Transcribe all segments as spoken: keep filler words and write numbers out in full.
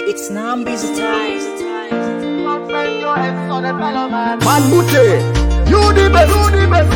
It's Nambi's time. Man Bute, you the best, you the best.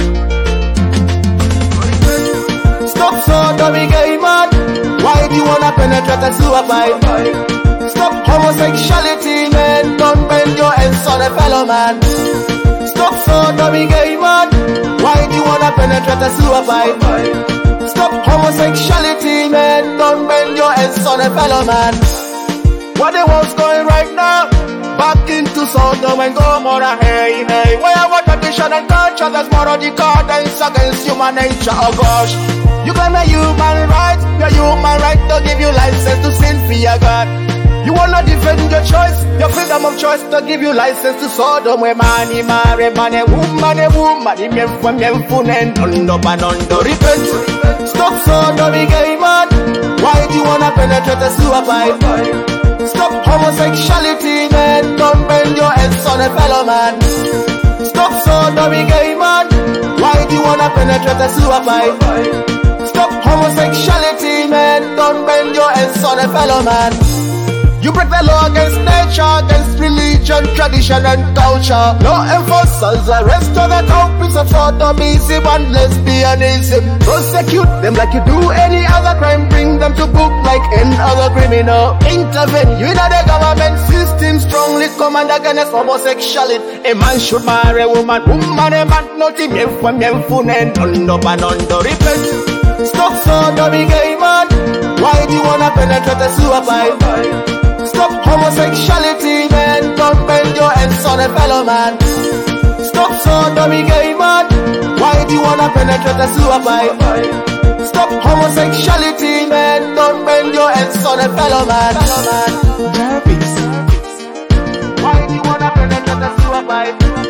Stop sodomy gay man. Why do you wanna penetrate a sewer pipe? Stop homosexuality, man. Don't bend your heads on a fellow man. Stop sodomy gay man. Why do you wanna penetrate a sewer pipe? Stop homosexuality, man. Don't bend your heads on a fellow man. What the world's going right now? Back into Sodom and Gomorrah, hey, hey. Where our tradition and culture, there's more of the decadence against human nature, oh gosh. You claim a human right, your human right to give you license to sin for your God. You wanna defend your choice, your freedom of choice to give you license to Sodom. Where man, he marry, man, a woman, a woman, he me from them fun and undo, and undo, repent. Stop Sodom, gay man. Why do you wanna penetrate a sewer pipe? Stop homosexuality, man. Don't bend your heads on a fellow man. Stop sodomy, gay man. Why do you wanna penetrate a sewer pipe? Stop homosexuality, man. Don't bend your heads on a fellow man. You break the law against nature, against religion, tradition and culture. Law enforcers arrest all the culprits of sodomism and lesbianism. Prosecute them like you do any other crime. Bring them to book like any other criminal. Intervene, you know the government system strongly command against homosexuality. A man should marry a woman, woman a man. Not him, from him, fun and undo, and undo, repent. Stop sodomy, gay man. Why do you wanna penetrate a sewer pipe? Stop homosexuality, man. Don't bend your heads on a fellow man. Stop sodomy, gay man. Why do you wanna penetrate a sewer pipe? Stop homosexuality, man. Don't bend your heads on a fellow man. Why do you wanna penetrate a sewer pipe?